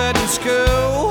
good in school.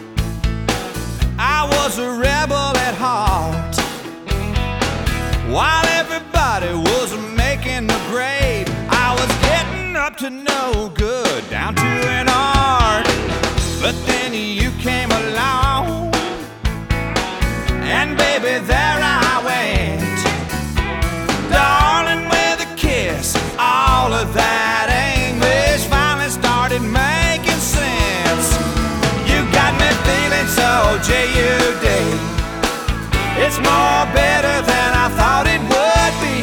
I was a rebel at heart. While everybody was making the grade, I was getting up to no good, down to an art. But then you came along, and baby, there I went. Darling, with a kiss, all of that English finally started making sense. You got me feeling so J-U-D. It's more better than I thought it would be.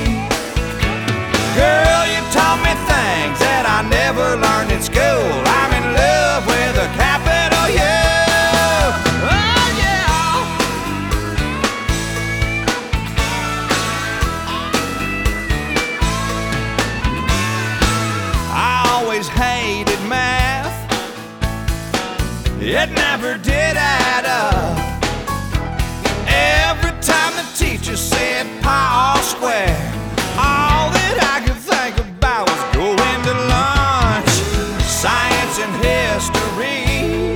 Girl, you taught me things that I never learned in school. I'm in love with a capital U. Oh yeah. I always hated math. It never did add up. Every time the teacher said pi all square, all that I could think about was going to lunch. Science and history,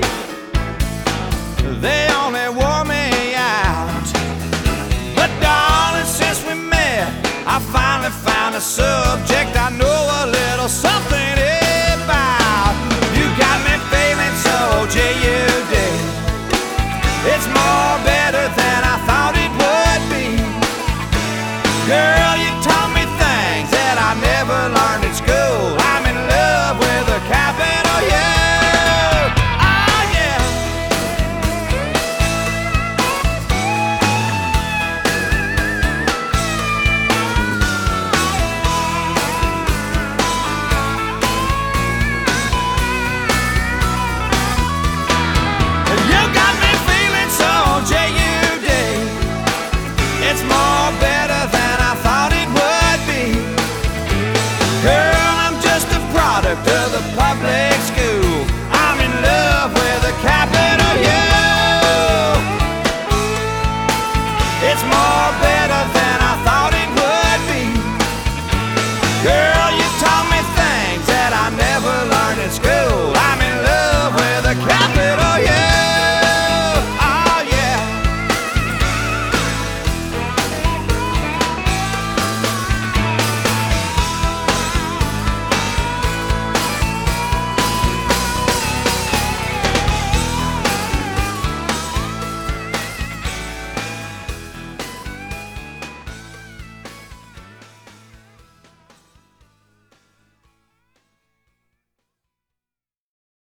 they only wore me out. But darling, since we met, I finally found a subject I know a little something about. You got me feeling so J-U-D. It's more better than I thought it would be. Girl, you taught me things that I never learned in school. I'm in love with a capital U. Oh yeah. You got me feeling so J-U-D. It's more better than I thought it would be. Girl, I'm just a product of the public